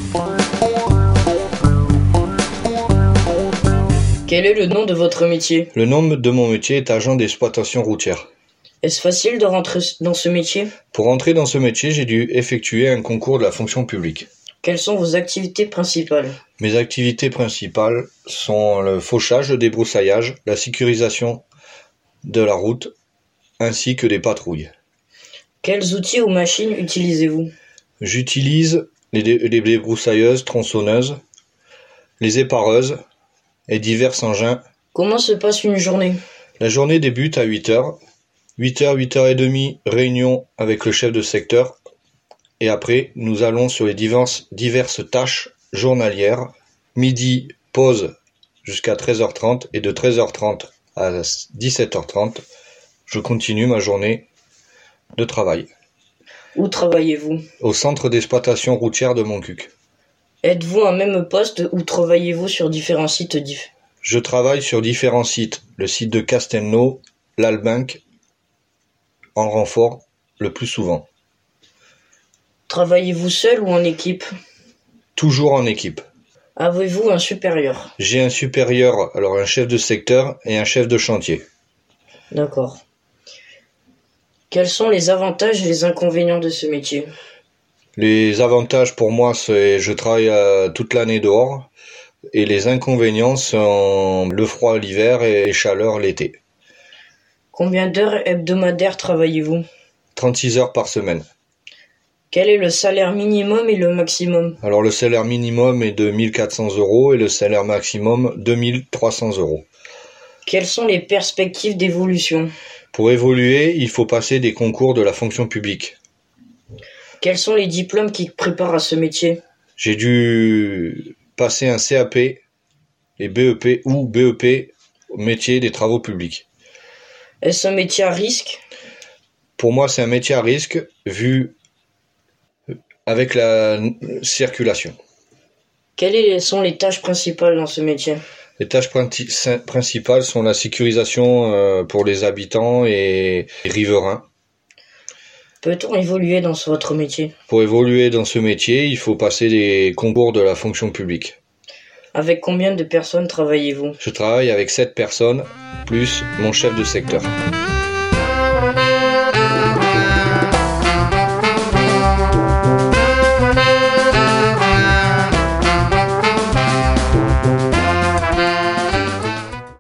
Quel est le nom de votre métier? Le nom de mon métier est agent d'exploitation routière. Est-ce facile de rentrer dans ce métier? Pour rentrer dans ce métier, j'ai dû effectuer un concours de la fonction publique. Quelles sont vos activités principales? Mes activités principales sont le fauchage, le débroussaillage, la sécurisation de la route, ainsi que des patrouilles. Quels outils ou machines utilisez-vous? J'utilise les débroussailleuses, tronçonneuses, les épareuses et divers engins. Comment se passe une journée? La journée débute à 8h. 8h, 8h30, réunion avec le chef de secteur. Et après, nous allons sur les diverses tâches journalières. Midi, pause jusqu'à 13h30 et de 13h30 à 17h30, je continue ma journée de travail. Où travaillez-vous? Au centre d'exploitation routière de Montcuq. Êtes-vous un même poste ou travaillez-vous sur différents sites Je travaille sur différents sites. Le site de Castelnau, l'Albinque, en renfort le plus souvent. Travaillez-vous seul ou en équipe? Toujours en équipe. Avez-vous un supérieur? J'ai un supérieur, alors un chef de secteur et un chef de chantier. D'accord. Quels sont les avantages et les inconvénients de ce métier? Les avantages pour moi, c'est je travaille toute l'année dehors. Et les inconvénients sont le froid l'hiver et les chaleurs l'été. Combien d'heures hebdomadaires travaillez-vous? 36 heures par semaine. Quel est le salaire minimum et le maximum? Alors le salaire minimum est de 1 400 € et le salaire maximum 2 300 €. Quelles sont les perspectives d'évolution? Pour évoluer, il faut passer des concours de la fonction publique. Quels sont les diplômes qui préparent à ce métier? J'ai dû passer un CAP et BEP ou BEP au métier des travaux publics. Est-ce un métier à risque? Pour moi, c'est un métier à risque vu avec la circulation. Quelles sont les tâches principales dans ce métier? Les tâches principales sont la sécurisation pour les habitants et les riverains. Peut-on évoluer dans votre métier? Pour évoluer dans ce métier, il faut passer des concours de la fonction publique. Avec combien de personnes travaillez-vous? Je travaille avec 7 personnes, plus mon chef de secteur.